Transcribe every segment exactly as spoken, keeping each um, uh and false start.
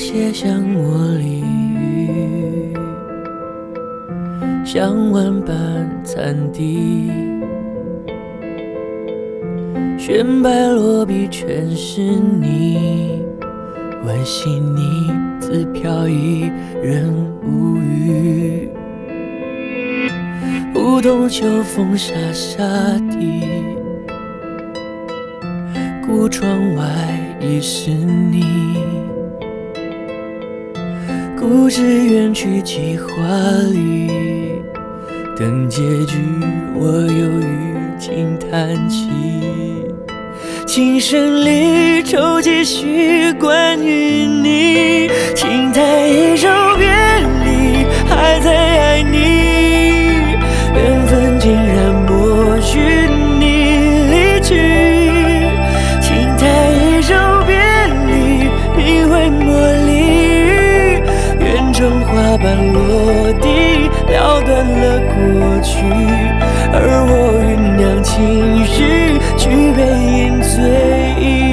写像茉莉雨，像万般惨滴，悬白落笔全是你，惋惜你自飘逸，人无语。梧桐秋风沙沙地，古窗外已是你。故事远去几华丽，等结局我犹豫轻叹气。琴声里抽几许关于你，轻叹一首别离，还在爱你，缘分竟然默许你离去。轻叹一首别离，名为茉莉，园中花瓣落地，撩断了过去，而我酝酿情绪，举杯饮醉。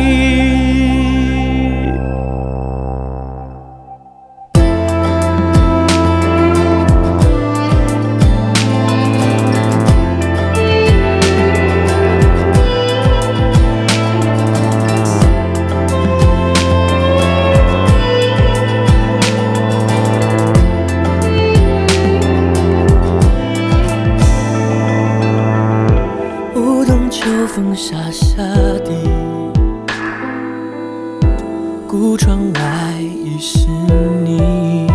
秋风沙沙地，古窗外已是你。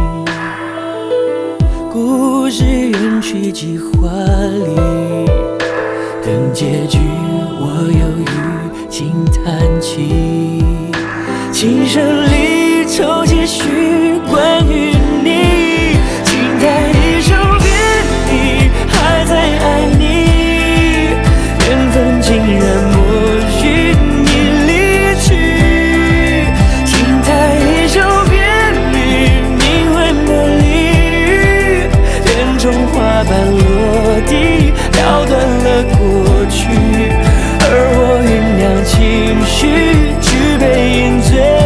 故事远去几华丽，等结局我犹豫轻叹气。琴声里抽几许关于你，轻叹一首别离，还在爱你，缘分竟然默许你离去。轻叹一首别离，名为茉莉，园中花瓣落地，撩断了过去，而我酝酿情绪，举杯饮醉。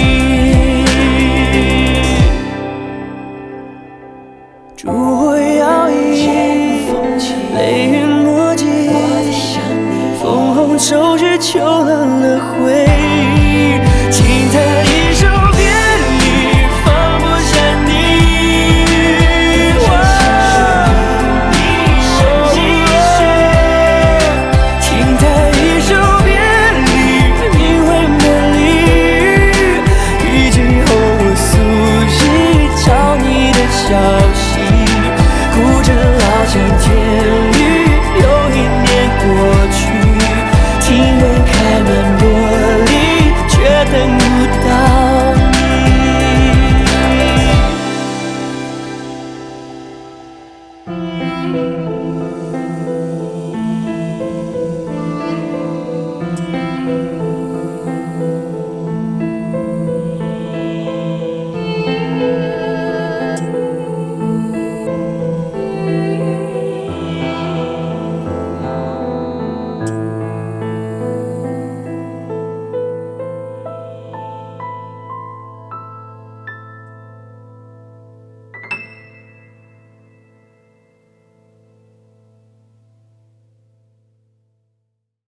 烛火摇曳，泪云墨迹，烽红抽至秋